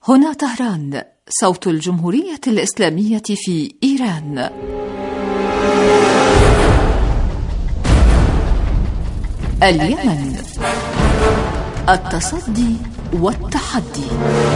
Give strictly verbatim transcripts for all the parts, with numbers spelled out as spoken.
هنا طهران، صوت الجمهورية الإسلامية في إيران. اليمن، التصدي والتحدي.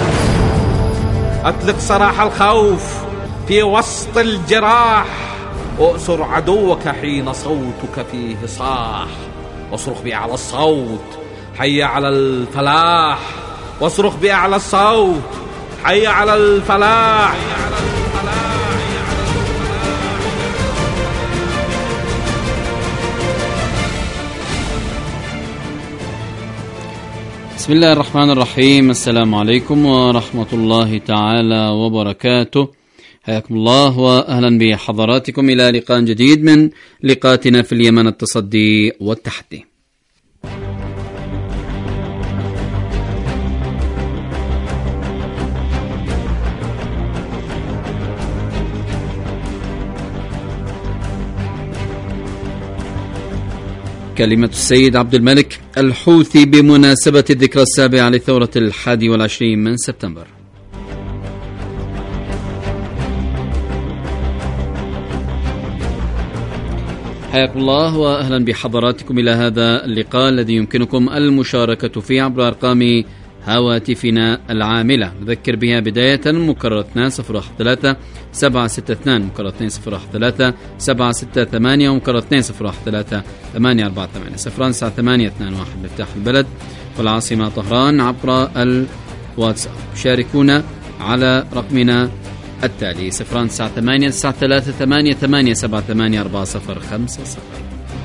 أطلق سراح الخوف في وسط الجراح، أؤسر عدوك حين صوتك فيه صاح، واصرخ بأعلى الصوت حي على الفلاح، واصرخ بأعلى الصوت حي على الفلاح. بسم الله الرحمن الرحيم. السلام عليكم ورحمة الله تعالى وبركاته. حياكم الله وأهلا بحضراتكم إلى لقاء جديد من لقاءاتنا في اليمن، التصدي والتحدي. كلمة السيد عبد الملك الحوثي بمناسبة الذكرى السابعة لثورة الحادي والعشرين من سبتمبر. حياكم الله وأهلا بحضراتكم إلى هذا اللقاء الذي يمكنكم المشاركة فيه عبر أرقام هواتفنا العاملة، نذكر بها بداية مكررتنا صفر واحد ثلاثة سبعة ستة اثنان مكرر اثنين صفر واحد ثلاثة سبعة ستة ثمانية ومكرر اثنين صفر واحد ثلاثة ثمانية أربعة ثمانية صفر تسعة ثمانية اثنان واحد مفتاح البلد والعاصمة طهران. عبر الواتساب شاركونا على رقمنا التالي صفر تسعة ثمانية تسعة ثلاثة ثمانية ثمانية سبعة ثمانية أربعة صفر خمسة صفر.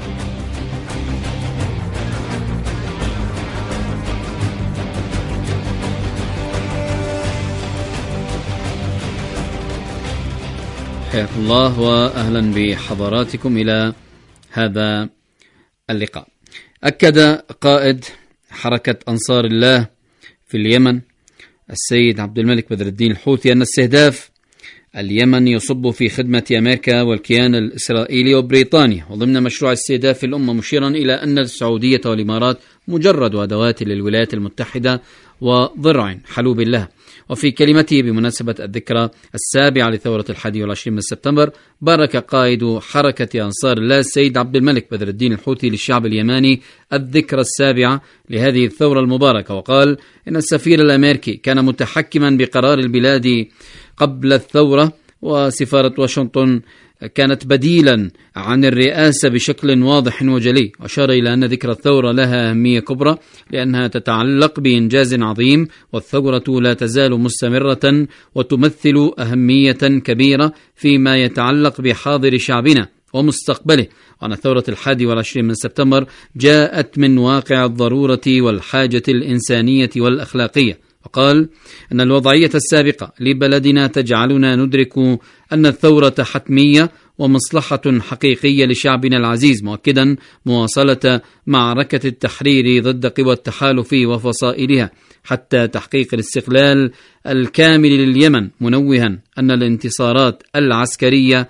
حياكم الله وأهلا بحضراتكم إلى هذا اللقاء. أكد قائد حركة أنصار الله في اليمن السيد عبد الملك بدر الدين الحوثي أن استهداف اليمن يصب في خدمة أمريكا والكيان الإسرائيلي وبريطانيا وضمن مشروع استهداف الأمة، مشيرا إلى أن السعودية والإمارات مجرد أدوات للولايات المتحدة وضرع حلوب لها. وفي كلمته بمناسبة الذكرى السابعة لثورة الحادي والعشرين من سبتمبر، بارك قائد حركة أنصار الله السيد عبد الملك بدر الدين الحوثي للشعب اليماني الذكرى السابعة لهذه الثورة المباركة، وقال إن السفير الأمريكي كان متحكما بقرار البلاد قبل الثورة، وسفارة واشنطن كانت بديلا عن الرئاسة بشكل واضح وجلي. أشار إلى أن ذكرى الثورة لها أهمية كبرى لأنها تتعلق بإنجاز عظيم، والثورة لا تزال مستمرة وتمثل أهمية كبيرة فيما يتعلق بحاضر شعبنا ومستقبله، وأن ثورة الحادي والعشرين من سبتمبر جاءت من واقع الضرورة والحاجة الإنسانية والأخلاقية. وقال أن الوضعية السابقة لبلدنا تجعلنا ندرك أن الثورة حتمية ومصلحة حقيقية لشعبنا العزيز، مؤكدا مواصلة معركة التحرير ضد قوى التحالف وفصائلها حتى تحقيق الاستقلال الكامل لليمن، منوها أن الانتصارات العسكرية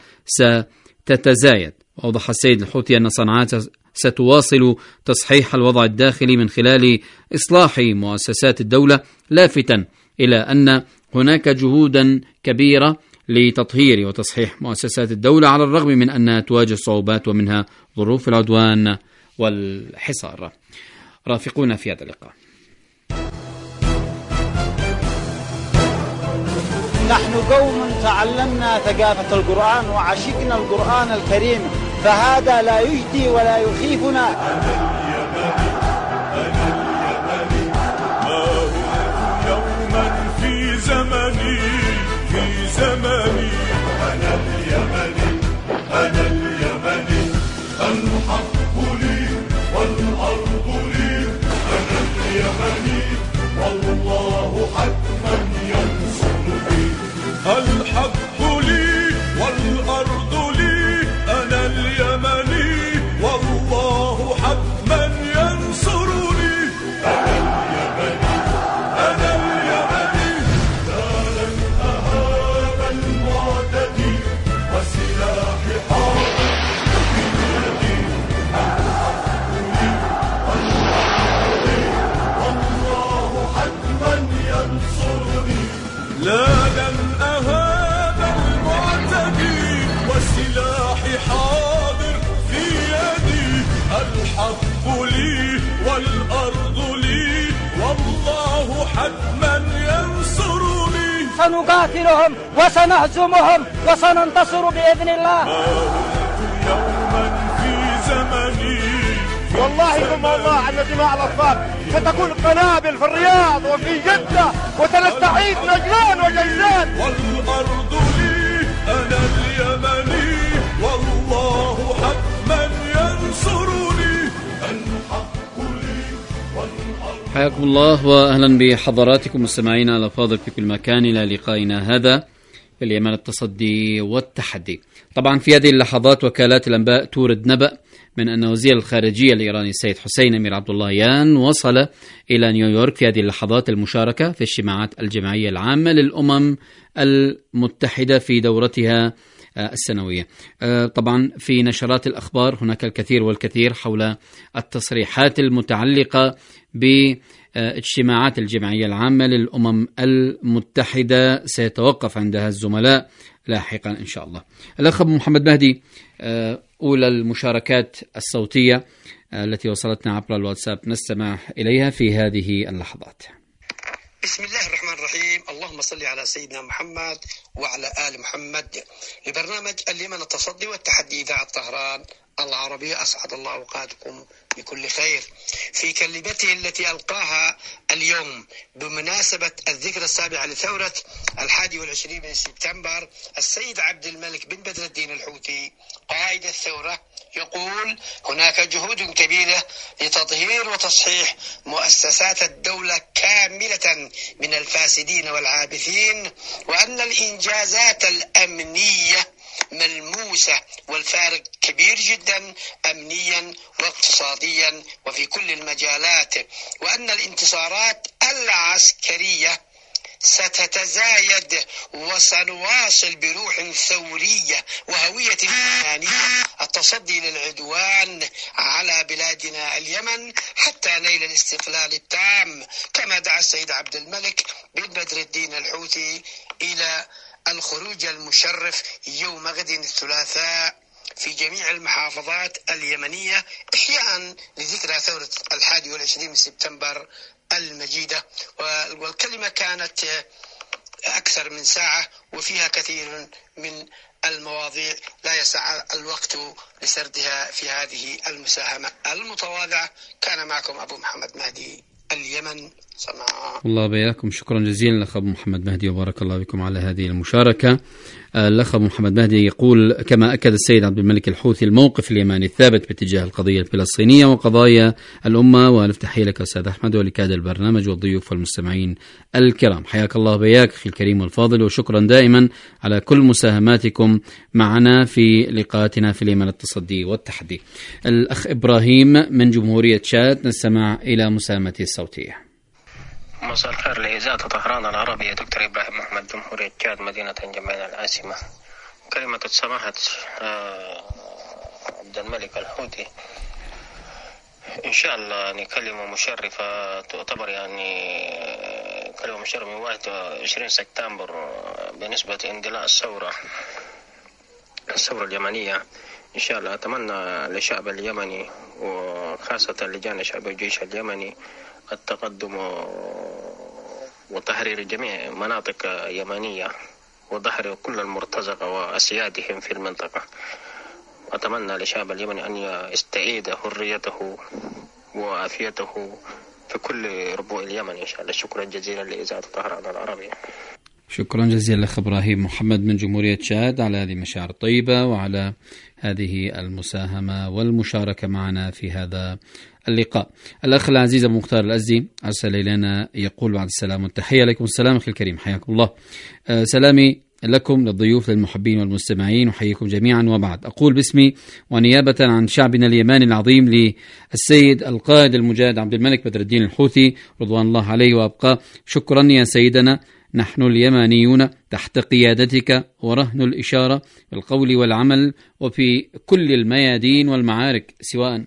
ستتزايد. وأوضح السيد الحوثي أن صنعاء ستواصل تصحيح الوضع الداخلي من خلال إصلاح مؤسسات الدولة، لافتا إلى أن هناك جهودا كبيرة لتطهير وتصحيح مؤسسات الدولة على الرغم من أنها تواجه صعوبات ومنها ظروف العدوان والحصار. رافقونا في هذا اللقاء. نحن قوم تعلمنا ثقافة القرآن وعشقنا القرآن الكريم، فهذا لا يجدي ولا يخيفنا. ما هو يوما في زمني في زمني أنا اليمني أنا اليمني الحق لي والأرض لي أنا اليمني والله حتما ينصرني. الحق لي والأرض لي أنا اليمني والله حتما ينصرني. أنا اليمني أنا اليمني وسنقاتلهم وسنهزمهم وسننتصر بإذن الله. يوما في زمني والله ثم والله أن دماء الأطفال ستكون قنابل في الرياض وفي جدة وسنستعيد نجران وجيزان. والأرض لي أنا اليمني والله حتما ينصرني الحق لي والأرض. حياكم الله وأهلا بحضراتكم مستمعينا الأفاضل في كل مكان إلى لقائنا هذا في اليمن التصدي والتحدي. طبعا في هذه اللحظات وكالات الأنباء تورد نبأ من أن وزير الخارجية الإيراني السيد حسين أمير عبد اللهيان وصل إلى نيويورك في هذه اللحظات المشاركة في اجتماعات الجمعية العامة للأمم المتحدة في دورتها السنوية. طبعا في نشرات الأخبار هناك الكثير والكثير حول التصريحات المتعلقة باجتماعات الجمعية العامة للأمم المتحدة، سيتوقف عندها الزملاء لاحقا إن شاء الله. الأخ أبو محمد مهدي، أولى المشاركات الصوتية التي وصلتنا عبر الواتساب نستمع إليها في هذه اللحظات. بسم الله الرحمن الرحيم. اللهم صل على سيدنا محمد وعلى آل محمد. لبرنامج اليمن التصدي والتحدي إذاعة طهران العربية، أسعد الله أوقاتكم بكل خير. في كلمته التي ألقاها اليوم بمناسبة الذكرى السابعة لثورة الحادي والعشرين من سبتمبر، السيد عبد الملك بن بدر الدين الحوثي قائد الثورة يقول: هناك جهود كبيرة لتطهير وتصحيح مؤسسات الدولة كاملة من الفاسدين والعابثين، وأن الإنجازات الأمنية ملموسة والفارق كبير جدا أمنيا واقتصاديا وفي كل المجالات، وأن الانتصارات العسكرية ستتزايد وسنواصل بروح ثورية وهوية إيمانية التصدي للعدوان على بلادنا اليمن حتى نيل الاستقلال التام، كما دعا السيد عبد الملك بن بدر الدين الحوثي إلى الخروج المشرف يوم غد الثلاثاء في جميع المحافظات اليمنية إحياء لذكرى ثورة الحادي والعشرين من سبتمبر المجيدة. والكلمة كانت أكثر من ساعة وفيها كثير من المواضيع لا يسع الوقت لسردها في هذه المساهمة المتواضعة. كان معكم أبو محمد مهدي، اليمن صنعاء. الله بياكم، شكرا جزيلا لأخ أبو محمد مهدي وبارك الله بكم على هذه المشاركة. الأخ أبو محمد مهدي يقول: كما أكد السيد عبد الملك الحوثي الموقف اليماني الثابت باتجاه القضية الفلسطينية وقضايا الأمة. وألف تحية لك أستاذ أحمد ولكادة البرنامج والضيوف والمستمعين الكرام. حياك الله بياك أخي الكريم والفاضل، وشكرا دائما على كل مساهماتكم معنا في لقاءاتنا في اليمن التصدي والتحدي. الأخ إبراهيم من جمهورية تشاد نستمع إلى مساهمته الصوتية. مساء الخير لإذاعة طهران العربية، دكتور إبراهيم محمد، جمهورية تشاد، مدينة جمينة العاصمة. كلمة سماحة عبد الملك الحوثي إن شاء الله يعني كلمة مشرفة، تعتبر يعني كلمة مشرفة من واحد وعشرين سبتمبر بالنسبة لاندلاع الثورة الثورة اليمنية. إن شاء الله أتمنى للشعب اليمني وخاصة لجان الشعب والجيش اليمني التقدم وتحرير جميع مناطق يمنية وظهر كل المرتزقة وأسيادهم في المنطقة. أتمنى للشعب اليمني أن يستعيد حريته وعافيته في كل ربوع اليمن إن شاء الله. شكرا جزيلا لإذاعة طهران العربية. شكرا جزيلا لأخ إبراهيم محمد من جمهورية تشاد على هذه المشاعر الطيبة وعلى هذه المساهمة والمشاركة معنا في هذا اللقاء. الأخ العزيز أبو مختار الأزدي أرسل إلينا يقول: بعد السلام والتحية. عليكم السلام أخي الكريم، حياكم الله. أه سلامي لكم للضيوف للمحبين والمستمعين، وحييكم جميعا. وبعد أقول باسمي ونيابة عن شعبنا اليماني العظيم للسيد القائد المجاهد عبد الملك بدر الدين الحوثي رضوان الله عليه وأبقاه: شكرا يا سيدنا، نحن اليمانيون تحت قيادتك ورهن الإشارة بالقول والعمل وفي كل الميادين والمعارك، سواء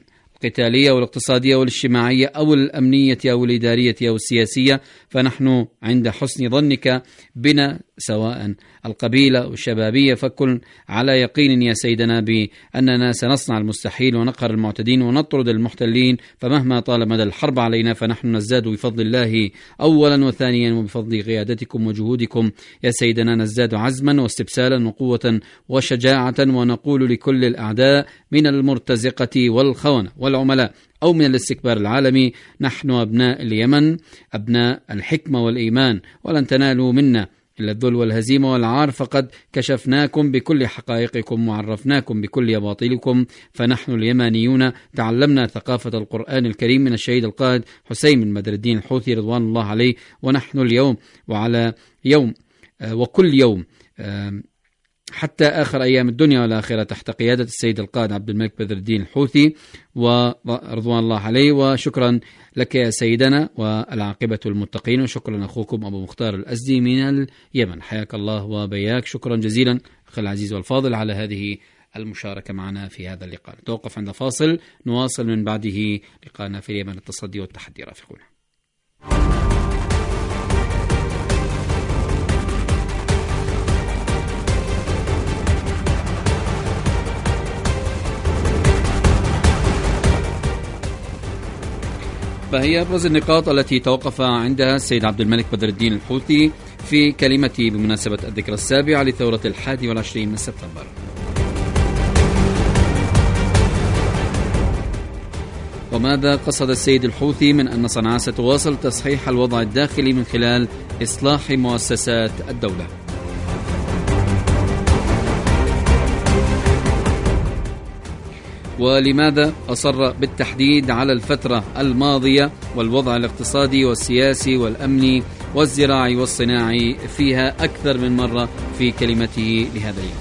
القتالية والاقتصادية والاجتماعية أو الأمنية أو الإدارية أو السياسية، فنحن عند حسن ظنك بنا، سواء القبيلة أو الشبابية، فكن على يقين يا سيدنا بأننا سنصنع المستحيل ونقهر المعتدين ونطرد المحتلين، فمهما طال مدى الحرب علينا فنحن نزداد بفضل الله أولا وثانيا، وبفضل قيادتكم وجهودكم يا سيدنا نزداد عزما واستبسالا وقوة وشجاعة، ونقول لكل الأعداء من المرتزقة والخونة والعملاء أو من الاستكبار العالمي: نحن أبناء اليمن، أبناء الحكمة والإيمان، ولن تنالوا منا إلا الذل والهزيمة والعار، فقد كشفناكم بكل حقائقكم وعرفناكم بكل أباطيلكم، فنحن اليمانيون تعلمنا ثقافة القرآن الكريم من الشهيد القائد حسين بن بدر الدين الحوثي رضوان الله عليه، ونحن اليوم وعلى يوم وكل يوم حتى آخر أيام الدنيا والآخرة تحت قيادة السيد القائد عبد الملك بدر الدين الحوثي ورضوان الله عليه. وشكرا لك يا سيدنا، والعاقبة المتقين. وشكرا أخوكم أبو مختار الأزدي من اليمن، حياك الله وبياك. شكرا جزيلا أخي العزيز والفاضل على هذه المشاركة معنا في هذا اللقاء. نتوقف عند فاصل، نواصل من بعده لقاءنا في اليمن، التصدي والتحدي. رافقونا. فهي أبرز النقاط التي توقف عندها السيد عبد الملك بدر الدين الحوثي في كلمته بمناسبة الذكرى السابعة لثورة الحادي والعشرين من سبتمبر. وماذا قصد السيد الحوثي من أن صنعاء ستواصل تصحيح الوضع الداخلي من خلال إصلاح مؤسسات الدولة؟ ولماذا أصر بالتحديد على الفترة الماضية والوضع الاقتصادي والسياسي والأمني والزراعي والصناعي فيها أكثر من مرة في كلمته لهذا اليوم؟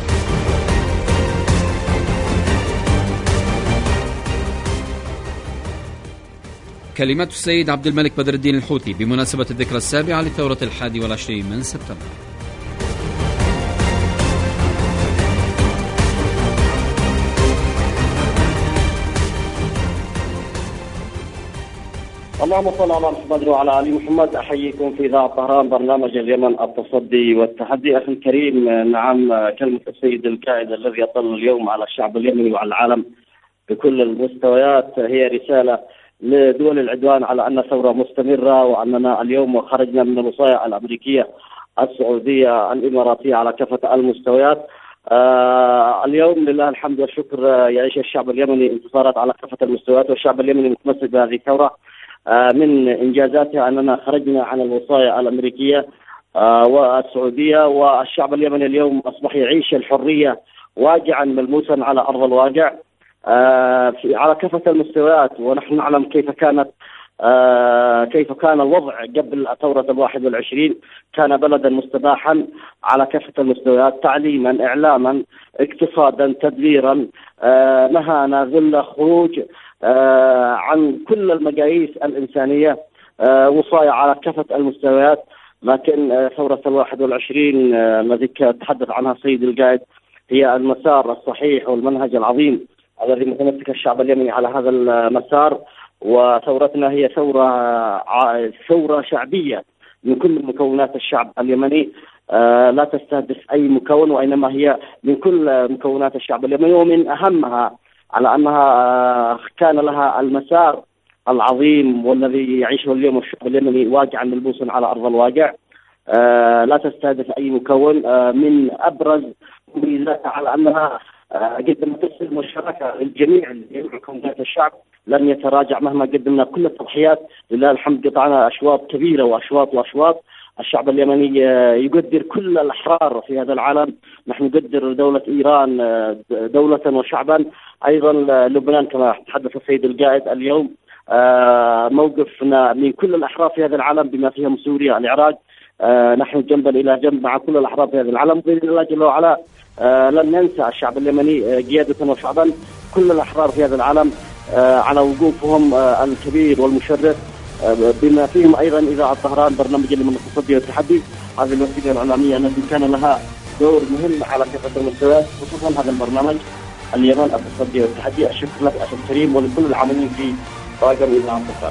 كلمة السيد عبد الملك بدر الدين الحوثي بمناسبة الذكرى السابعة لثورة الحادي والعشرين من سبتمبر. اللهم صل على محمد وعلى ال محمد. احييكم في اذاعه طهران برنامج اليمن التصدي والتحدي. اخي الكريم، نعم، كلمه السيد القائد الذي يطل اليوم على الشعب اليمني وعلى العالم بكل المستويات هي رساله لدول العدوان على ان ثوره مستمره، واننا اليوم خرجنا من الوصايا الامريكيه السعوديه الاماراتيه على كافه المستويات. آه اليوم لله الحمد والشكر يعيش الشعب اليمني انتصارات على كافه المستويات، والشعب اليمني متمسك بهذه الثوره. من إنجازاتها أننا خرجنا عن الوصايا الأمريكية والسعودية، والشعب اليمني اليوم أصبح يعيش الحرية واجعا ملموسا على أرض الواقع على كافة المستويات. ونحن نعلم كيف كانت كيف كان الوضع قبل ثورة الواحد والعشرين. كان بلدا مستباحا على كافة المستويات، تعليما، إعلاما، اقتصادا، تدبيرا، مهانة، ذلة، خروج آه عن كل المقاييس الإنسانية، آه وصايا على كافة المستويات. لكن آه ثورة الواحد والعشرين آه الذي تحدث عنها السيد القائد هي المسار الصحيح والمنهج العظيم الذي متمسك الشعب اليمني على هذا المسار. وثورتنا هي ثورة آه ثورة شعبية من كل مكونات الشعب اليمني، آه لا تستهدف أي مكون، وإنما هي من كل مكونات الشعب اليمني، ومن أهمها على أنها كان لها المسار العظيم والذي يعيشه اليوم الشعب اليمني واقعا ملبوسا على أرض الواقع. آه لا تستهدف أي مكون. آه من أبرز ميزاتها على أنها آه قدمت المشاركة للجميع مكونات الشعب، لم يتراجع مهما قدمنا كل التضحيات. لله الحمد قطعنا أشواط كبيرة وأشواط وأشواط. الشعب اليمني يقدر كل الأحرار في هذا العالم. نحن نقدر دولة إيران دولة وشعبا، أيضا لبنان كما تحدث السيد القائد اليوم. موقفنا من كل الأحرار في هذا العالم بما فيهم سوريا، العراق، نحن جنبا إلى جنب مع كل الأحرار في هذا العالم بإذن الله جل وعلا. لن ينسى الشعب اليمني قيادة وشعبا كل الأحرار في هذا العالم على وقوفهم الكبير والمشرف، بما فيهم أيضا إذاعة طهران برنامج اليمن التصدي والتحدي، هذه الوسيلة الإعلامية التي كان لها دور مهم على كافة المستويات، خصوصا هذا البرنامج اليمن التصدي والتحدي. الشكر لك أخي الكريم ولكل العاملين في طاقم إذاعة طهران.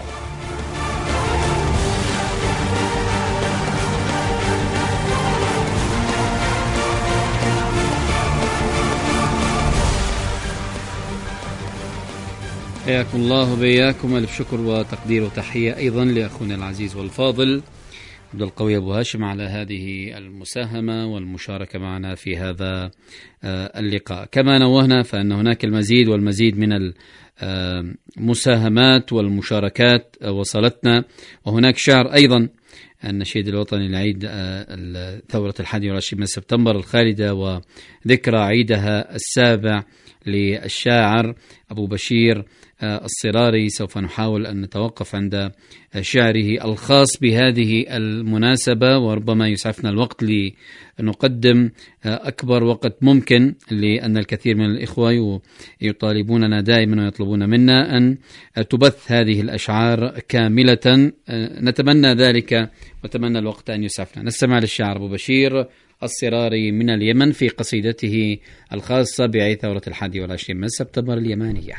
حياكم الله وبياكم. ألف شكر وتقدير وتحية أيضا لأخونا العزيز والفاضل عبد القوي أبو هاشم على هذه المساهمة والمشاركة معنا في هذا اللقاء. كما نوهنا فإن هناك المزيد والمزيد من المساهمات والمشاركات وصلتنا، وهناك شعر أيضا النشيد الوطني لعيد ثورة الحادي والعشرين من سبتمبر الخالدة وذكرى عيدها السابع للشاعر أبو بشير الصراري. سوف نحاول أن نتوقف عند شعره الخاص بهذه المناسبة، وربما يسعفنا الوقت لنقدم أكبر وقت ممكن، لأن الكثير من الإخوة يطالبوننا دائما ويطلبون منا أن تبث هذه الأشعار كاملة. نتمنى ذلك وتمنى الوقت أن يسعفنا. نستمع للشاعر أبو بشير الصراري من اليمن في قصيدته الخاصة بعيد ثورة الحادي والعشرين من سبتمبر اليمانية.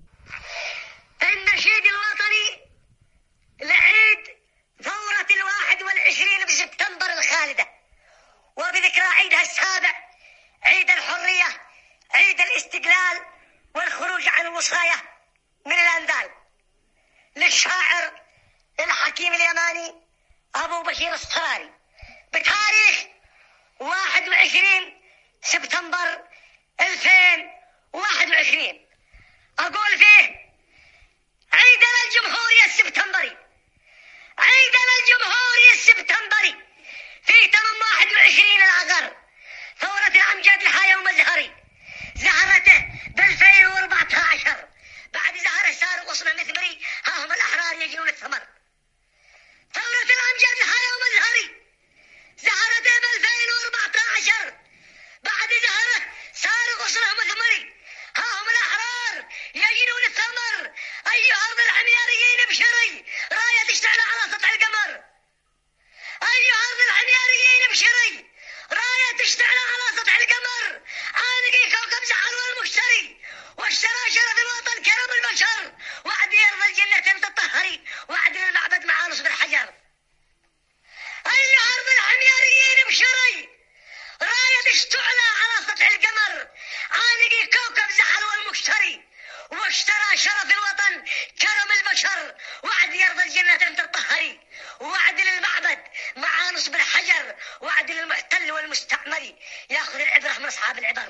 النشيد الوطني لعيد ثورة الواحد والعشرين بسبتمبر الخالدة، وبذكرى عيدها السابع، عيد الحرية، عيد الاستقلال والخروج عن الوصاية من الأنذال، للشاعر الحكيم اليماني أبو بشير الصراري، بتاريخ واحد وعشرين سبتمبر ألفين وواحد وعشرين. أقول فيه: عيدنا الجمهوري السبتمبري، عيدنا الجمهوري السبتمبري في تمام واحد وعشرين الأغر، ثورة الأمجاد لها يوم الزهري، زهرته بألفين وأربعة عشر، بعد زهر صار غصن مثمري، ها هم الأحرار يجنون الثمر. ثورة الأمجاد لها يوم الزهري، زهرته بألفين وأربعة عشر، بعد زهره صار غصن مثمري، ها هم الأحرار يجنون الثمر. أيها أرض الحمياريين ابشري، راية تشتعل على سطح القمر. أيها أرض الحمياريين ابشري، راية تشتعل على سطح القمر. عانقي كوكب زحل والمشتري، واشترى شرف الوطن كرم البشر، وعد يرضى الجنة تطهري، وعد المعبد مع نصب الحجر. أيها أرض الحمياريين ابشري، راية تشتعل على سطح القمر. عانقي كوكب زحل والمشتري، واشترى شرف الوطن كرم البشر، وعد يرضى الجنة تطهري، وعد للمعبد مع نصب الحجر، وعد للمحتل والمستعمري ياخذ العبرة من أصحاب العبر.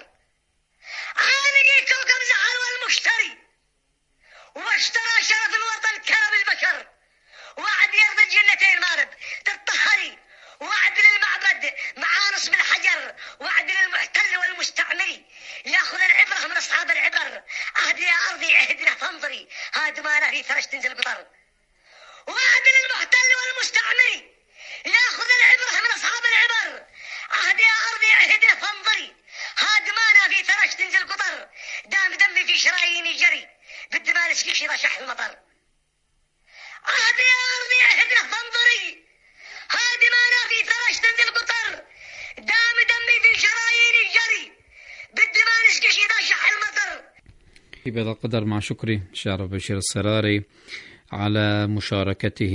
عانقي كوكب زحل والمشتري، واشترى شرف الوطن كرم البشر، وعد يرضى الجنتين مارب تطهري، وعد للمعبد مع نصب الحجر، وعد للمحتل والمستعمري ياخذ العبرة من أصحاب العبر. عهد يا أرضي عهدنا فانظري، هاد ما لا في ثرش تنزل قطر. وعد للمحتل والمستعمري ياخذ العبرة من أصحاب العبر. عهد يا أرضي عهدنا فانظري، هاد ما لا في ثرش تنزل قطر. دام دمي في شراييني جري، بالدمال سكيشي رشح المطر. عهد يا أرضي عهدنا فانظري، هاد ما لا في ثرش تنزل قطر. دام دمي في شراييني جري، بالدمال سكيشي رشح المطر. بهذا القدر مع شكري الشاعر بشير الصراري على مشاركته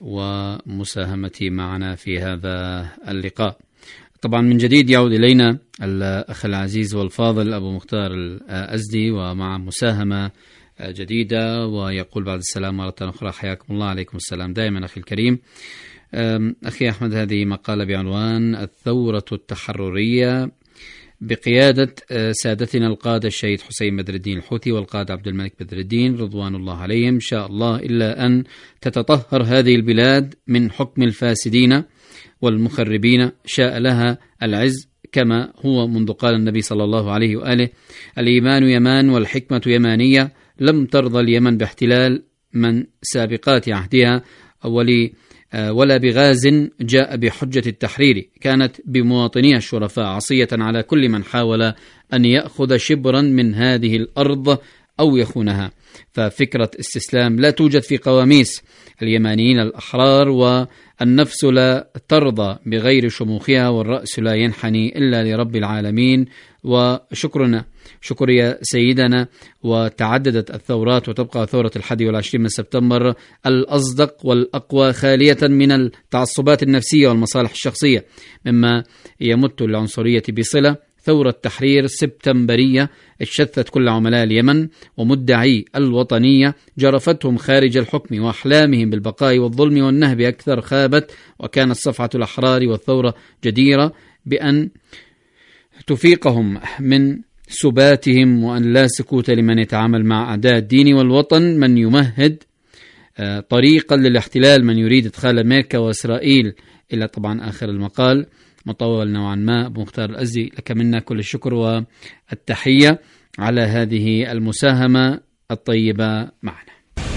ومساهمته معنا في هذا اللقاء. طبعا من جديد يعود إلينا الأخ العزيز والفاضل أبو مختار الأزدي ومع مساهمة جديدة، ويقول بعد السلام مرة أخرى: حياكم الله. عليكم السلام دائما أخي الكريم. أخي أحمد، هذه مقالة بعنوان الثورة التحررية بقيادة سادتنا القادة الشهيد حسين بدر الدين الحوثي والقائد عبد الملك بدر الدين رضوان الله عليهم إن شاء الله، إلا أن تتطهر هذه البلاد من حكم الفاسدين والمخربين شاء لها العز، كما هو منذ قال النبي صلى الله عليه وآله: الإيمان يمان والحكمة يمانية، لم ترضى اليمن باحتلال من سابقات عهدها ولي ولا بغاز جاء بحجة التحرير، كانت بمواطنيها الشرفاء عصية على كل من حاول أن يأخذ شبرا من هذه الأرض أو يخونها. ففكرة استسلام لا توجد في قواميس اليمانيين الأحرار، والنفس لا ترضى بغير شموخها، والرأس لا ينحني إلا لرب العالمين. وشكرنا شكر يا سيدنا. وتعددت الثورات، وتبقى ثورة الحادي والعشرين من سبتمبر الأصدق والأقوى، خالية من التعصبات النفسية والمصالح الشخصية، مما يمت العنصرية بصلة. ثورة تحرير سبتمبرية اجتثت كل عملاء اليمن ومدعي الوطنية، جرفتهم خارج الحكم، وأحلامهم بالبقاء والظلم والنهب أكثر خابت. وكانت صفعة الأحرار والثورة جديرة بأن تفيقهم من سباتهم، وأن لا سكوت لمن يتعامل مع أعداء الدين والوطن، من يمهد طريقا للاحتلال، من يريد إدخال أمريكا وإسرائيل إلى طبعا آخر المقال مطول نوعا ما. أبو مختار الأزدي، لك منا كل الشكر والتحية على هذه المساهمة الطيبة معنا.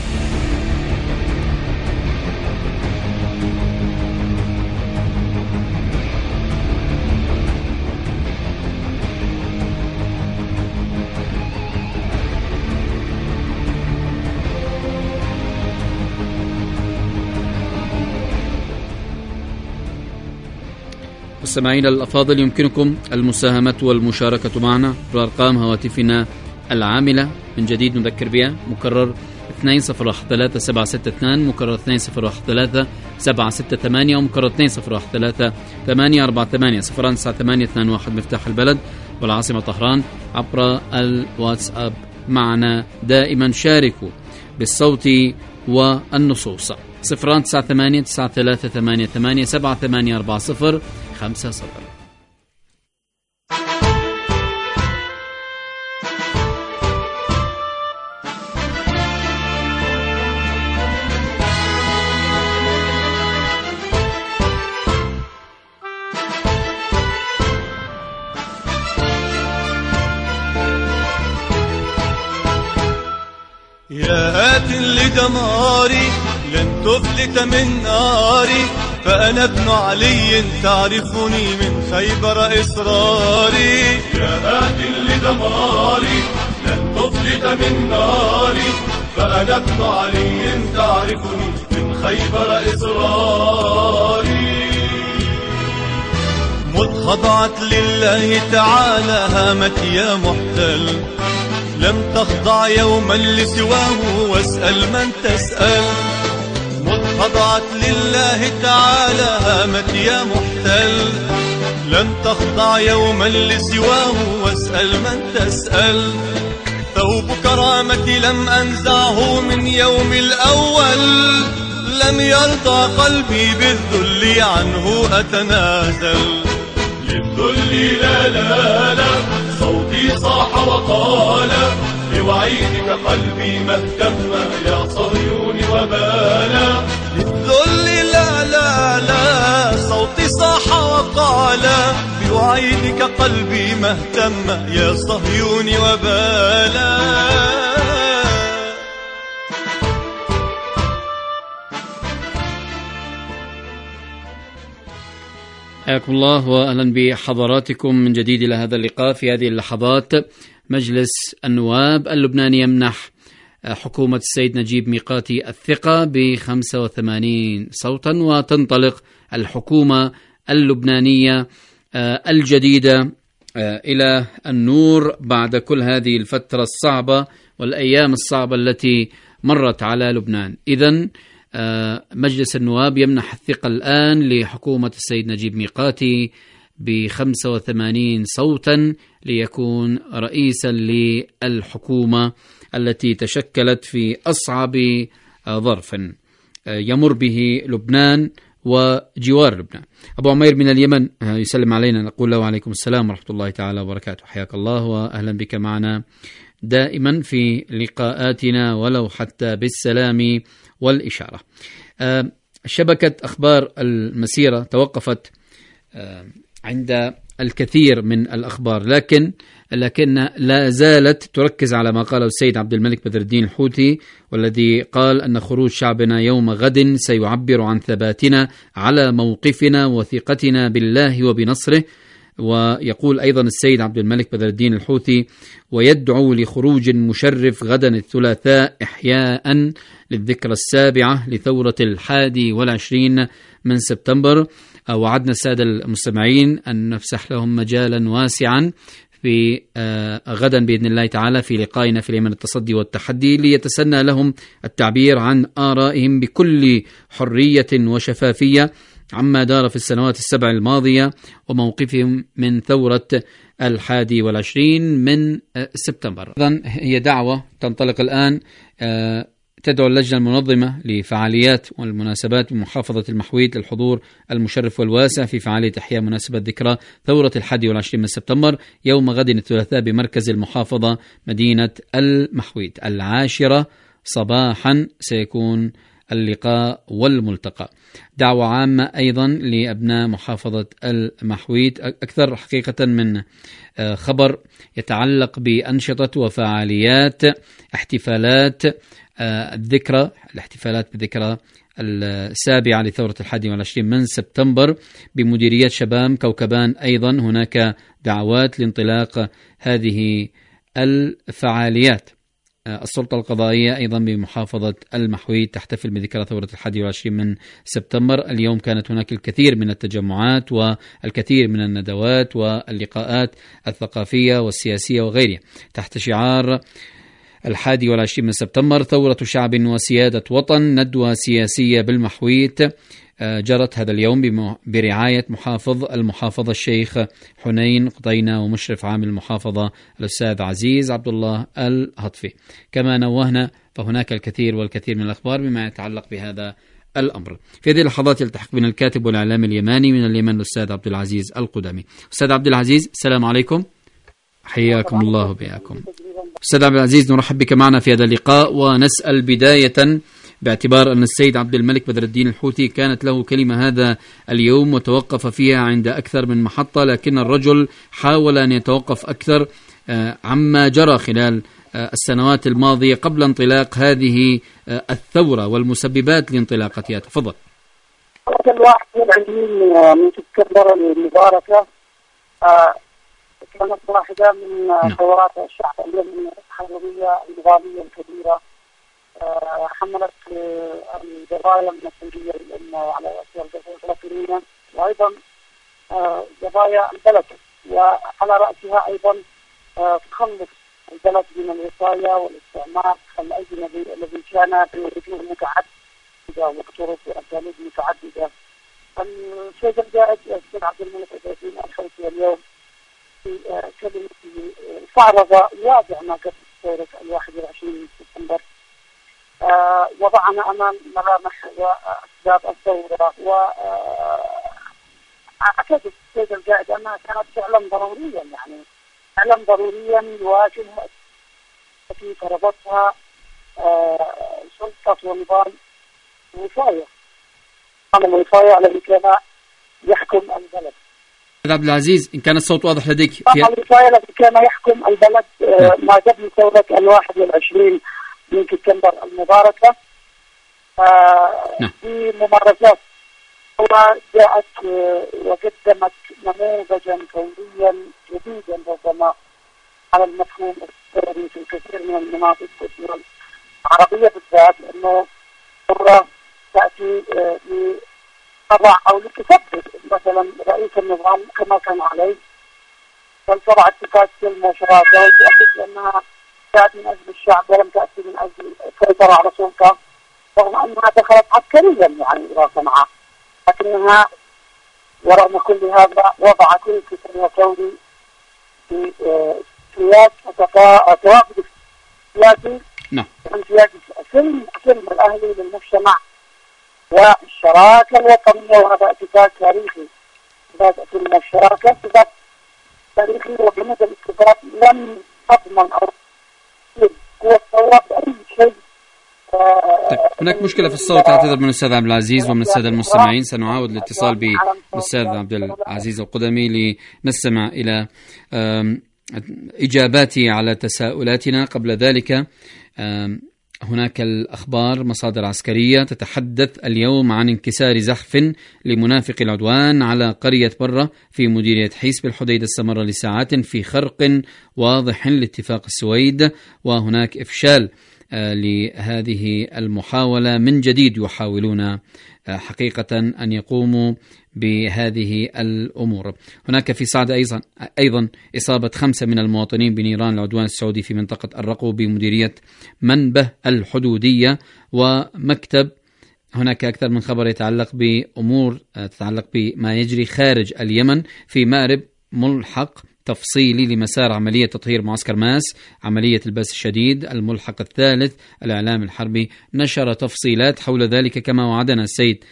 مستمعينا الأفاضل، يمكنكم المساهمة والمشاركة معنا بأرقام هواتفنا العاملة. من جديد نذكر بها، مكرر اثنين صفر واحد ثلاثة سبعة ستة اثنين، مكرر اثنين صفر واحد ثلاثة سبعة ستة ثمانية، ومكرر اثنين صفر واحد ثلاثة ثمانية أربعة ثمانية صفر تسعة ثمانية اثنين واحد مفتاح البلد والعاصمة طهران. عبر الواتساب معنا دائما شاركوا بالصوت والنصوص صفر تسعة ثمانية تسعة ثلاثة ثمانية ثمانية سبعة ثمانية أربعة صفر خمسة صفر. يا هات لدماري لن تفلت من ناري، فأنا ابن علي تعرفني من خيبر إصراري. يا هات لدماري لن تفلت من ناري، فأنا ابن علي تعرفني من خيبر إصراري. مذ خضعت لله تعالى هامت يا محتل، لم تخضع يوما لسواه واسأل من تسأل. مذ خضعت لله تعالى هامت يا محتل، لن تخضع يوما لسواه واسأل من تسأل. ثوب كرامتي لم أنزعه من يوم الأول، لم يرضى قلبي بالذل عنه أتنازل. للذل لا لا لا صوتي صاح وقال، بوعيدك قلبي ما اهتم يا صهيون وبالا. للذل لا لا لا صوتي صاح وقال، بوعيدك قلبي ما اهتم يا صهيون وبالا. حياكم الله وأهلا بحضراتكم من جديد إلى هذا اللقاء. في هذه اللحظات مجلس النواب اللبناني يمنح حكومة السيد نجيب ميقاتي الثقة بخمسة وثمانين صوتا، وتنطلق الحكومة اللبنانية الجديدة إلى النور بعد كل هذه الفترة الصعبة والأيام الصعبة التي مرت على لبنان. إذن مجلس النواب يمنح الثقة الآن لحكومة السيد نجيب ميقاتي بخمسة وثمانين صوتا ليكون رئيسا للحكومة التي تشكلت في أصعب ظرف يمر به لبنان وجوار لبنان. أبو عمير من اليمن يسلم علينا، نقول له وعليكم السلام ورحمة الله تعالى وبركاته. حياك الله وأهلا بك معنا دائما في لقاءاتنا ولو حتى بالسلام والإشارة. شبكة أخبار المسيرة توقفت عند الكثير من الأخبار، لكن لكن لا زالت تركز على ما قاله السيد عبد الملك بدر الدين الحوثي، والذي قال أن خروج شعبنا يوم غد سيعبر عن ثباتنا على موقفنا وثقتنا بالله وبنصره. ويقول أيضا السيد عبد الملك بدر الدين الحوثي: ويدعو لخروج مشرف غدا الثلاثاء إحياء للذكرى السابعة لثورة الحادي والعشرين من سبتمبر. وعدنا السادة المستمعين أن نفسح لهم مجالا واسعا في غدا بإذن الله تعالى في لقائنا في اليمن التصدي والتحدي، ليتسنى لهم التعبير عن آرائهم بكل حرية وشفافية عما دار في السنوات السبع الماضية وموقفهم من ثورة الحادي والعشرين من سبتمبر. إذن هي دعوة تنطلق الآن تدعو اللجنة المنظمة لفعاليات والمناسبات بمحافظة المحويت للحضور المشرف والواسع في فعالية إحياء مناسبة ذكرى ثورة الحادي والعشرين من سبتمبر يوم غد الثلاثاء بمركز المحافظة مدينة المحويت. العاشرة صباحا سيكون اللقاء والملتقى. دعوة عامة أيضا لأبناء محافظة المحويت، أكثر حقيقة من خبر يتعلق بأنشطة وفعاليات احتفالات الذكرى، الاحتفالات بذكرى السابعة لثورة الحادي والعشرين من سبتمبر بمديرية شباب كوكبان. أيضا هناك دعوات لانطلاق هذه الفعاليات. السلطة القضائية أيضا بمحافظة المحويت تحتفل بذكرى ثورة الحادي والعشرين من سبتمبر. اليوم كانت هناك الكثير من التجمعات والكثير من الندوات واللقاءات الثقافية والسياسية وغيرها تحت شعار الحادي والعشرين من سبتمبر ثورة شعب وسيادة وطن. ندوة سياسية بالمحويت جرت هذا اليوم برعاية محافظ المحافظة الشيخ حنين قطينة ومشرف عام المحافظة الأستاذ عزيز عبد الله الهطفي. كما نوهنا فهناك الكثير والكثير من الأخبار بما يتعلق بهذا الأمر. في هذه اللحظات يلتحق بنا الكاتب والإعلامي اليماني من اليمن الأستاذ عبد العزيز القدامي. أستاذ عبد العزيز السلام عليكم، حياكم الله وبياكم. أستاذ عبد العزيز نرحب بك معنا في هذا اللقاء، ونسأل بداية باعتبار أن السيد عبد الملك بدر الدين الحوثي كانت له كلمة هذا اليوم وتوقف فيها عند أكثر من محطة، لكن الرجل حاول أن يتوقف أكثر عما جرى خلال السنوات الماضية قبل انطلاق هذه الثورة والمسببات لانطلاقتها. تفضل. الواحد والعشرين من سبتمبر المباركة كانت واحدة من ثورات الشعب اليمني الحرورية النضالية الكبيرة، حملت القضايا المسؤولية للأمة وعلى رأسها القضايا الفلسطينية وأيضا قضايا البلد، وعلى رأسها أيضا تخلص البلد من الوصاية والاستعمار الأجنبي الذي كان بوجوه متعددة وبطرق وأساليب متعددة. السيد القائد السيد عبد الملك بدر الدين الحوثي اليوم في كلمته استعرض واقع ما قبل ثورة الواحد والعشرين من سبتمبر، آه وضعنا أمام ملامح وأسباب الثورة، وأعتقد السيد القائد أنها كانت فعلا ضروريا، يعني فعلا ضروريا يواجه التي فرضتها آه سلطة ونظام الوصاية، نظام الوصاية الذي كان يحكم البلد. عبد العزيز إن كان الصوت واضح لديك في الوصاية الذي كان يحكم البلد آه ما قبل ثورة الواحد والعشرين من سبتمبر المباركة آه في ممارسات وجاءت آه وقدمت نموذجا ثوريا جديدا ربما على المفهوم الثوري في الكثير من المناطق العربية بالذات، لأنه ثورة تأتي آه لتضع أو لتثبت مثلا رئيس النظام كما كان عليه، فلتضع اتفاق سلم وشراكة وتأكد أنها تأتي من أجل الشعب ولم تأتي من أجل السيطرة على السلطة، رغم أنها دخلت عسكريا يعني إلى صنعاء، لكنها ورغم كل هذا وضع كل فكر ثوري في سياق وتوافد سياسي من سياق السلم السلم الأهلي للمجتمع والشراكة الوطنية، وهذا اتفاق تاريخي. اتفاق السلم والشراكة اتفاق تاريخي، وبمدى الاتفاق لم تضمن أو هناك مشكلة في الصوت، اعتذر من الأستاذ عبد العزيز ومن السادة المستمعين. سنعاود الاتصال بالأستاذ عبد العزيز القدمي لنستمع إلى إجاباتي على تساؤلاتنا. قبل ذلك هناك الأخبار مصادر عسكرية تتحدث اليوم عن انكسار زحف لمنافق العدوان على قرية برة في مديرية حيس بالحديدة استمر لساعات في خرق واضح لاتفاق السويد، وهناك إفشال لهذه المحاولة من جديد. يحاولون حقيقة أن يقوموا بهذه الأمور. هناك في صعدة أيضا أيضا إصابة خمسة من المواطنين بنيران العدوان السعودي في منطقة الرقو بمديرية منبه الحدودية ومكتب. هناك أكثر من خبر يتعلق بأمور تتعلق بما يجري خارج اليمن. في مأرب ملحق تفصيلي لمسار عملية تطهير معسكر ماس، عملية الباس الشديد. الملحق الثالث الإعلام الحربي نشر تفصيلات حول ذلك كما وعدنا السيد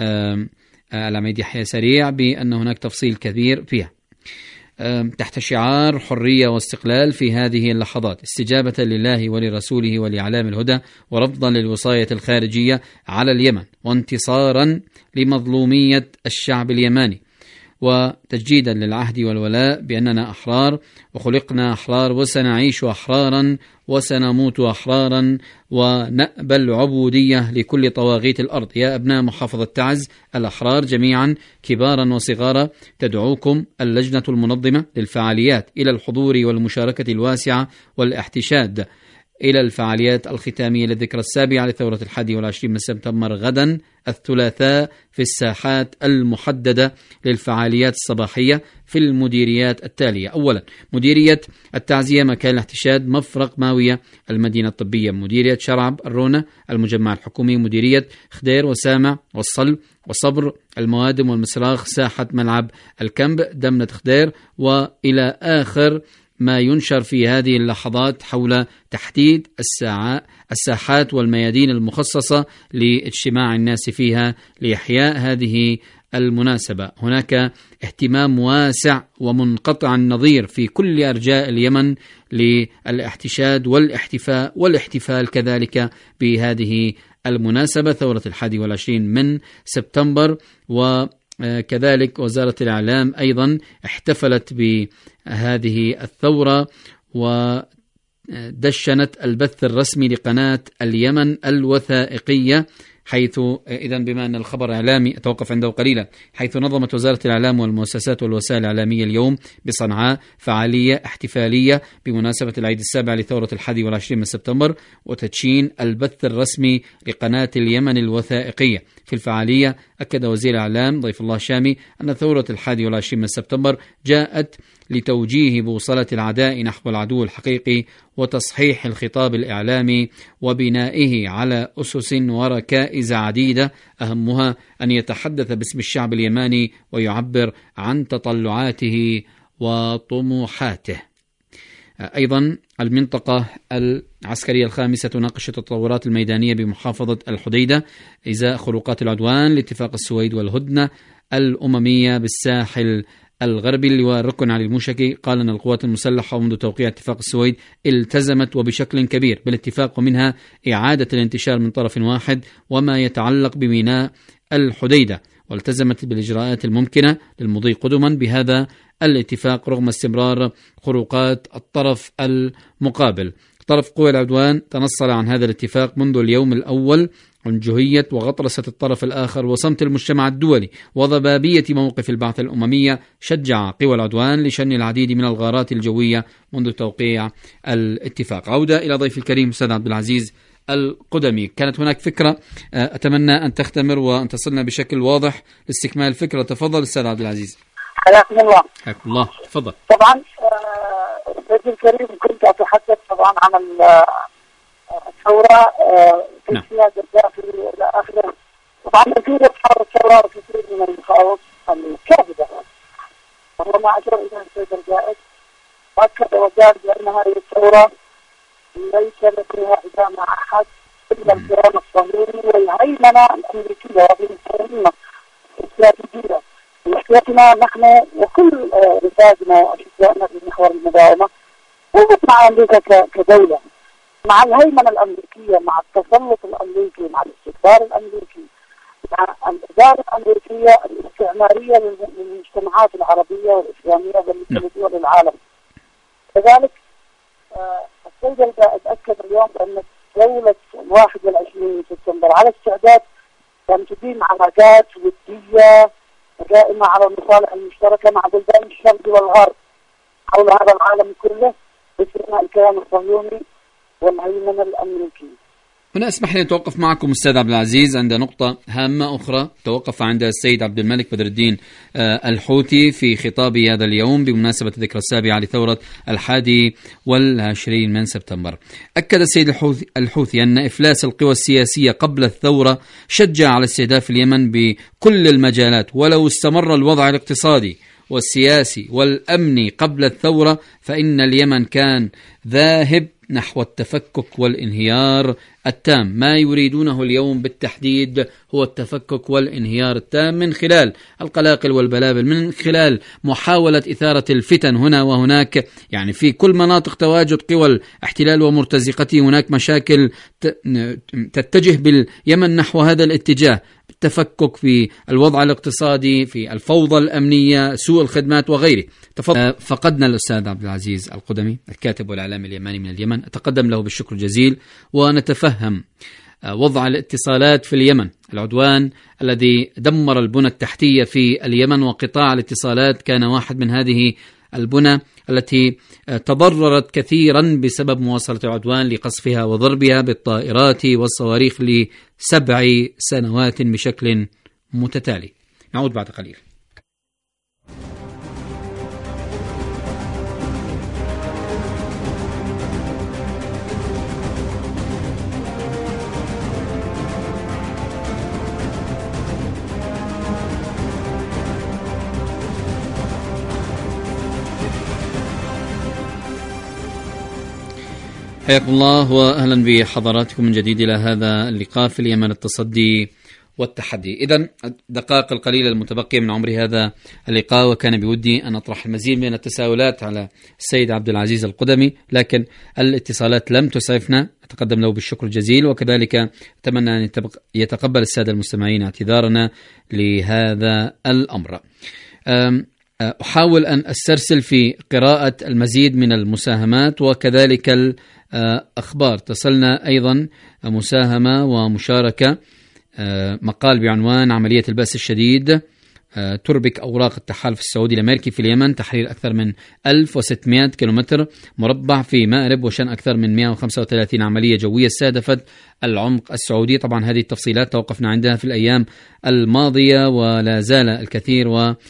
العميد يحيى سريع بأن هناك تفصيل كبير فيها تحت شعار حرية واستقلال في هذه اللحظات، استجابة لله ولرسوله ولإعلام الهدى، ورفضا للوصاية الخارجية على اليمن، وانتصارا لمظلومية الشعب اليماني، وتجديدا للعهد والولاء بأننا أحرار وخلقنا أحرار وسنعيش أحرارا وسنموت أحرارا ونأبى العبودية لكل طواغيت الأرض. يا أبناء محافظة تعز الأحرار جميعا كبارا وصغارا، تدعوكم اللجنة المنظمة للفعاليات إلى الحضور والمشاركة الواسعة والاحتشاد إلى الفعاليات الختامية للذكرى السابعة لثورة الحادي والعشرين من سبتمبر غدا الثلاثاء في الساحات المحددة للفعاليات الصباحية في المديريات التالية. أولا مديرية التعزية مكان الاحتشاد مفرق ماوية المدينة الطبية، مديرية شرعب الرونة المجمع الحكومي، مديرية خدير وسامع والصل وصبر الموادم والمسراخ ساحة ملعب الكمب دمنة خدير، وإلى آخر ما ينشر في هذه اللحظات حول تحديد الساحات والميادين المخصصة لاجتماع الناس فيها لإحياء هذه المناسبة. هناك اهتمام واسع ومنقطع النظير في كل أرجاء اليمن للاحتشاد والاحتفاء والاحتفال كذلك بهذه المناسبة ثورة الحادي والعشرين من سبتمبر. وكذلك وزارة الإعلام أيضا احتفلت بهذه الثورة ودشنت البث الرسمي لقناة اليمن الوثائقية، حيث إذن بما أن الخبر إعلامي أتوقف عنده قليلا، حيث نظمت وزارة الإعلام والمؤسسات والوسائل الإعلامية اليوم بصنعاء فعالية احتفالية بمناسبة العيد السابع لثورة الحادي والعشرين من سبتمبر وتدشين البث الرسمي لقناة اليمن الوثائقية. في الفعالية أكد وزير الإعلام ضيف الله الشامي أن ثورة الحادي والعشرين من سبتمبر جاءت لتوجيه بوصلة العداء نحو العدو الحقيقي وتصحيح الخطاب الإعلامي وبنائه على أسس وركائز عديدة، أهمها أن يتحدث باسم الشعب اليماني ويعبر عن تطلعاته وطموحاته. أيضا المنطقة العسكرية الخامسة تناقش التطورات الميدانية بمحافظة الحديدة إزاء خروقات العدوان لاتفاق السويد والهدنة الأممية بالساحل الغربي. اللواء الركن علي الموشكي قال أن القوات المسلحة منذ توقيع اتفاق السويد التزمت وبشكل كبير بالاتفاق، ومنها إعادة الانتشار من طرف واحد وما يتعلق بميناء الحديدة، والتزمت بالإجراءات الممكنة للمضي قدما بهذا الاتفاق رغم استمرار خروقات الطرف المقابل. طرف قوى العدوان تنصل عن هذا الاتفاق منذ اليوم الأول، عنجهية وغطرسة الطرف الآخر وصمت المجتمع الدولي وضبابية موقف البعثة الأممية شجع قوى العدوان لشن العديد من الغارات الجوية منذ توقيع الاتفاق. عودة إلى ضيف الكريم أستاذ عبد العزيز القدمي. كانت هناك فكرة أتمنى أن تختمر وأن تصلنا بشكل واضح لاستكمال الفكرة. تفضل أستاذ عبد العزيز. حياكم الله. حياكم الله. تفضل. طبعا ضيف الكريم كنت أتحدث طبعا عن الثورة في السياق الداخلي إلى آخره. طبعا في أصحاب الثورة كثير من المخاوف الكاذبة، وهو ما أشار إليه السيد القائد، وأكد وقال بأن هذه الثورة ليس لديها عداء مع أحد إلا الكيان الصهيوني والهيمنة الأمريكية، وهذه الهيمنة الاستراتيجية واحتياجنا نحن وكل رفاقنا وأشقائنا في محور المداومة وقف مع أمريكا كدولة، مع الهيمنة الأمريكية، مع التسلط الأمريكي، مع الاستكبار الأمريكي، مع الإدارة الأمريكية الاستعمارية للمجتمعات العربية والإسلامية والمختلفة للعالم. كذلك السيد القائد أكد اليوم بأن دولة الواحد والعشرين من سبتمبر على استعداد أن تدين علاقات ودية دائمة على المصالح المشتركة مع بلدان الشرق والغرب حول هذا العالم كله باستثناء الكيان الصهيوني والهيمنة الأمريكية. هنا اسمح لي أتوقف معكم أستاذ عبد العزيز عند نقطة هامة أخرى توقف عند السيد عبد الملك بدر الدين الحوثي في خطابه هذا اليوم بمناسبة الذكرى السابعة لثورة الحادي والعشرين من سبتمبر. أكد السيد الحوثي أن إفلاس القوى السياسية قبل الثورة شجع على استهداف اليمن بكل المجالات، ولو استمر الوضع الاقتصادي والسياسي والأمني قبل الثورة فإن اليمن كان ذاهب نحو التفكك والانهيار التام. ما يريدونه اليوم بالتحديد هو التفكك والانهيار التام من خلال القلاقل والبلابل، من خلال محاولة إثارة الفتن هنا وهناك. يعني في كل مناطق تواجد قوى الاحتلال ومرتزقته هناك مشاكل تتجه باليمن نحو هذا الاتجاه، التفكك في الوضع الاقتصادي، في الفوضى الأمنية، سوء الخدمات وغيره. فقدنا الأستاذ عبد العزيز القدمي الكاتب والإعلامي اليماني من اليمن، أتقدم له بالشكر الجزيل ونتفهم وضع الاتصالات في اليمن، العدوان الذي دمر البنى التحتية في اليمن، وقطاع الاتصالات كان واحد من هذه البنى التي تضررت كثيرا بسبب مواصلة العدوان لقصفها وضربها بالطائرات والصواريخ لسبع سنوات بشكل متتالي. نعود بعد قليل. حياكم الله وأهلا بحضراتكم من جديد إلى هذا اللقاء في اليمن، التصدي والتحدي. إذن الدقائق القليلة المتبقية من عمر هذا اللقاء، وكان بودي أن أطرح المزيد من التساؤلات على السيد عبد العزيز القدمي، لكن الاتصالات لم تسعفنا، أتقدم له بالشكر الجزيل، وكذلك أتمنى أن يتقبل السادة المستمعين اعتذارنا لهذا الأمر. أحاول أن أسترسل في قراءة المزيد من المساهمات وكذلك الأخبار. تصلنا أيضا مساهمة ومشاركة، مقال بعنوان عملية البأس الشديد تربك أوراق التحالف السعودي الأمريكي في اليمن، تحرير أكثر من ألف وستمائة كيلومتر مربع في مأرب، وشن أكثر من مائة وخمسة وثلاثين عملية جوية استهدفت العمق السعودي. طبعا هذه التفصيلات توقفنا عندها في الأيام الماضية، ولا زال الكثير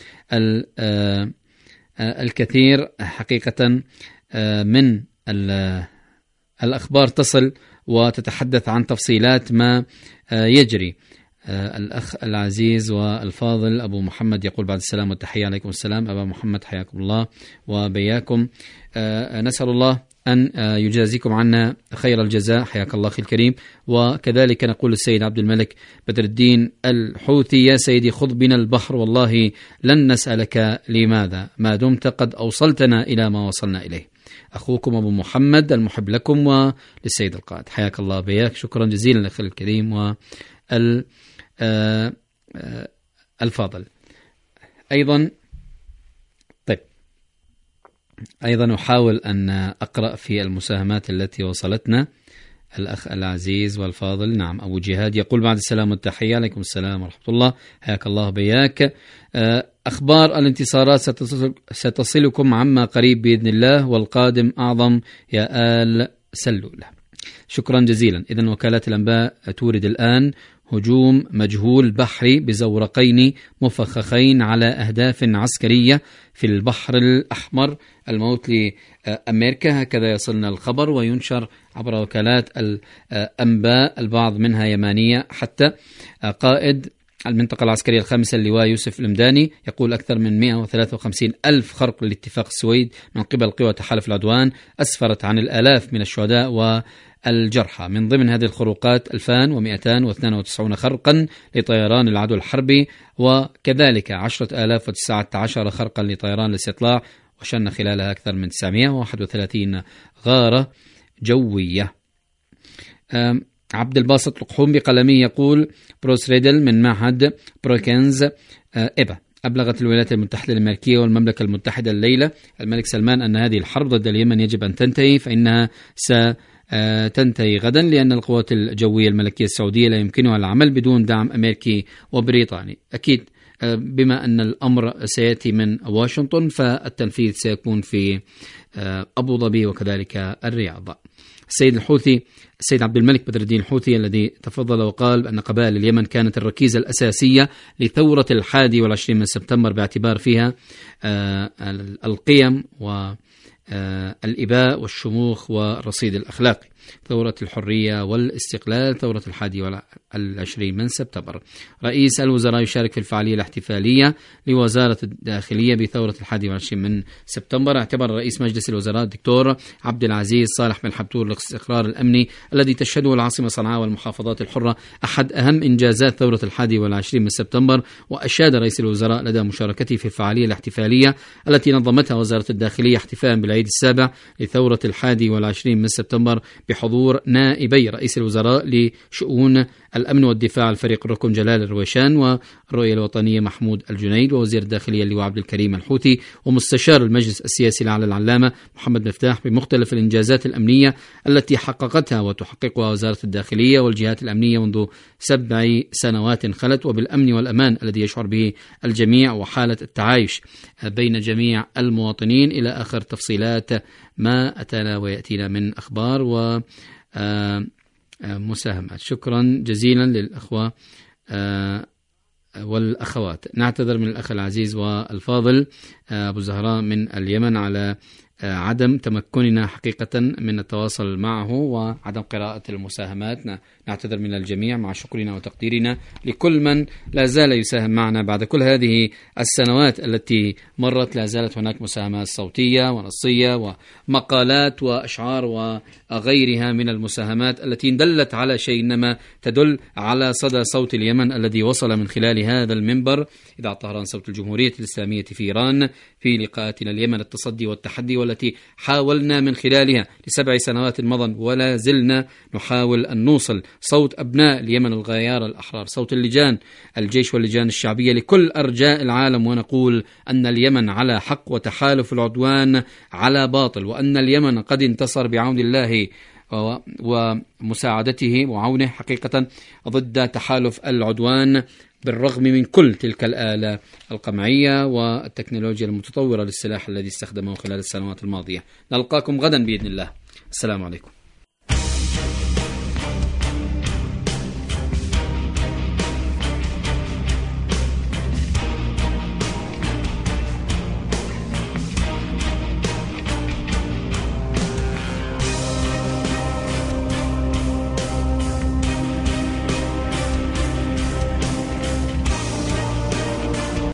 والكثير حقيقة من الأخبار تصل وتتحدث عن تفصيلات ما يجري. الأخ العزيز والفاضل أبو محمد يقول بعد السلام والتحية. عليكم السلام أبا محمد، حياكم الله وبياكم. نسأل الله أن يجازيكم عنا خير الجزاء، حياك الله أخي الكريم. وكذلك نقول السيد عبد الملك بدر الدين الحوثي: يا سيدي خذ بنا البحر والله لن نسألك لماذا ما دمت قد أوصلتنا إلى ما وصلنا إليه. أخوكم أبو محمد المحب لكم وللسيد القائد، حياك الله بياك، شكرا جزيلا أخي الكريم والفاضل. أيضا طيب أيضا أحاول أن أقرأ في المساهمات التي وصلتنا. الأخ العزيز والفاضل، نعم، أبو جهاد يقول بعد السلام والتحية. عليكم السلام ورحمة الله، حياك الله بياك. أخبار الانتصارات ستصل ستصلكم عما قريب بإذن الله، والقادم أعظم يا آل سلولة. شكرا جزيلا. إذن وكالات الأنباء تورد الآن هجوم مجهول بحري بزورقين مفخخين على أهداف عسكرية في البحر الأحمر، الموت لأمريكا، هكذا يصلنا الخبر وينشر عبر وكالات الأنباء البعض منها يمانية. حتى قائد المنطقة العسكرية الخامسة اللواء يوسف المداني يقول أكثر من مائة وثلاثة وخمسين ألف خرق لاتفاق السويد من قبل قوى تحالف العدوان أسفرت عن الآلاف من الشهداء والجرحى. من ضمن هذه الخروقات ألفين ومائتين واثنين وتسعين خرقا لطيران العدو الحربي، وكذلك عشرة آلاف وتسعة عشر خرقا لطيران الاستطلاع، وشن خلالها أكثر من تسعمائة وواحد وثلاثين غارة جوية. عبد الباسط القحوم بقلمي يقول: بروس ريدل من معهد بروكنز إبا أبلغت الولايات المتحدة الأمريكية والمملكة المتحدة الليلة الملك سلمان أن هذه الحرب ضد اليمن يجب أن تنتهي، فإنها تنتهي غدا، لأن القوات الجوية الملكية السعودية لا يمكنها العمل بدون دعم أمريكي وبريطاني. أكيد بما أن الأمر سيأتي من واشنطن فالتنفيذ سيكون في أبو ظبي وكذلك الرياض. السيد الحوثي السيد عبد الملك بدر الدين الحوثي الذي تفضل وقال بأن قبائل اليمن كانت الركيزة الأساسية لثورة الحادي والعشرين من سبتمبر، باعتبار فيها القيم والإباء والشموخ والرصيد الأخلاقي. ثورة الحرية والاستقلال، ثورة الحادي والعشرين من سبتمبر. رئيس الوزراء يشارك في الفعالية الاحتفالية لوزارة الداخلية بثورة الحادي والعشرين من سبتمبر. اعتبر رئيس مجلس الوزراء الدكتور عبد العزيز صالح بن حبتور الاستقرار الأمني الذي تشهده العاصمة صنعاء والمحافظات الحرة أحد أهم إنجازات ثورة الحادي والعشرين من سبتمبر. وأشاد رئيس الوزراء لدى مشاركته في الفعالية الاحتفالية التي نظمتها وزارة الداخلية احتفاء بالعيد السابع لثورة الحادي والعشرين من سبتمبر بحضور نائبي رئيس الوزراء لشؤون الأمن والدفاع الفريق الركن جلال الرويشان، والرؤية الوطنية محمود الجنيد، ووزير الداخلية اللواء عبد الكريم الحوثي، ومستشار المجلس السياسي الأعلى العلامة محمد مفتاح، بمختلف الإنجازات الأمنية التي حققتها وتحققها وزارة الداخلية والجهات الأمنية منذ سبع سنوات خلت، وبالأمن والأمان الذي يشعر به الجميع وحالة التعايش بين جميع المواطنين إلى آخر تفصيلات ما أتانا ويأتينا من أخبار و مساهمات. شكرا جزيلا للأخوة والأخوات. نعتذر من الأخ العزيز والفاضل أبو زهراء من اليمن على عدم تمكننا حقيقة من التواصل معه وعدم قراءة المساهمات. نعتذر من الجميع مع شكرنا وتقديرنا لكل من لا زال يساهم معنا بعد كل هذه السنوات التي مرت. لا زالت هناك مساهمات صوتية ونصية ومقالات وأشعار وغيرها من المساهمات التي دلت على شيء، إنما تدل على صدى صوت اليمن الذي وصل من خلال هذا المنبر إذاعة طهران صوت الجمهورية الإسلامية في إيران في لقاءاتنا اليمن التصدي والتحدي، والتي حاولنا من خلالها لسبع سنوات مضى ولا زلنا نحاول أن نوصل صوت أبناء اليمن الغيار الأحرار، صوت اللجان الجيش واللجان الشعبية لكل أرجاء العالم، ونقول أن اليمن على حق وتحالف العدوان على باطل، وأن اليمن قد انتصر بعون الله ومساعدته وعونه حقيقة ضد تحالف العدوان، بالرغم من كل تلك الآلة القمعية والتكنولوجيا المتطورة للسلاح الذي استخدمه خلال السنوات الماضية. نلقاكم غدا بإذن الله. السلام عليكم.